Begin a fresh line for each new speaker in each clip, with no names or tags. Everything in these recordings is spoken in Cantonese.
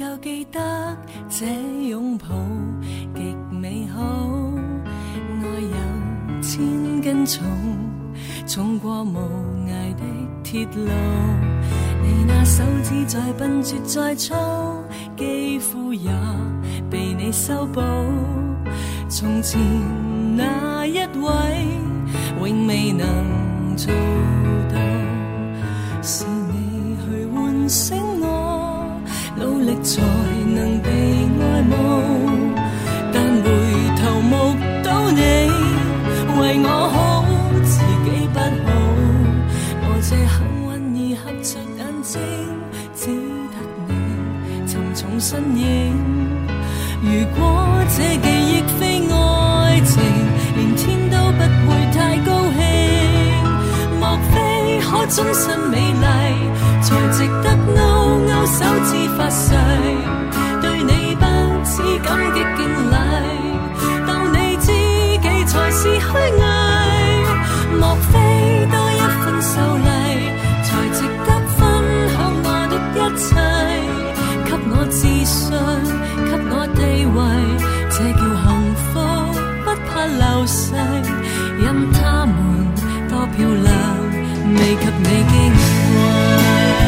又記得這擁抱極美好，愛有千斤重，重過無涯的鐵路。你那手指再笨拙再粗，肌膚也被你修補。從前那一位永未能做到，是你去喚醒我，努力才能被愛慕。但回頭目睹你為我好，自己不好。我這幸運兒合着眼睛，只得你沉重身影。如果這記憶非愛情，連天都不會太高興。莫非可終身美麗，才值得勾勾手指發誓，對你不止感激敬禮，當你知己才是虛偽。莫非多一份秀麗，才值得分享我的一切，給我自信，給我地位，這叫幸福，不怕流逝。任他們多漂亮，未及你矜貴。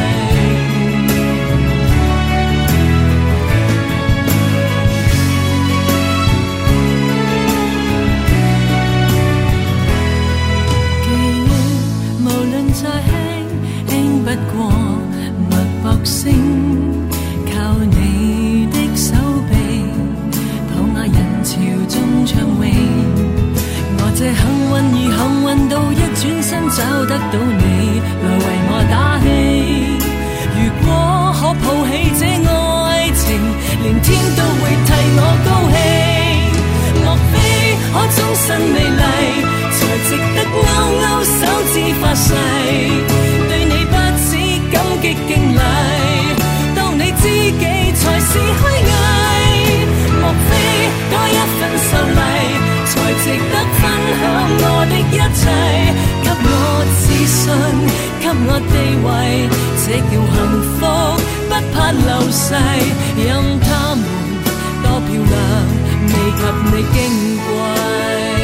記憶無論再輕，輕不過脈搏聲，靠你的手臂，抱我人潮中暢泳。我這幸運兒幸運到一轉身找得到你來為我打氣。如果可抱起這愛情，連天都會替我高興。莫非可終身美麗，才值得勾勾手指發誓，對你不止感激敬禮，當你知己才是虛偽。莫非多一份秀麗，才值得分享我的一切，給我自信，給我地位，這叫幸福，不怕流逝。任他們多漂亮，未及你矜貴。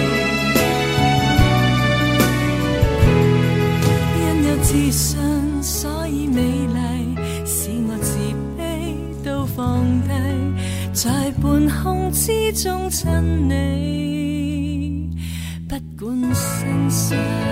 因有自信，所以美麗，使我自卑都放低，在半空之中親你，不管生死。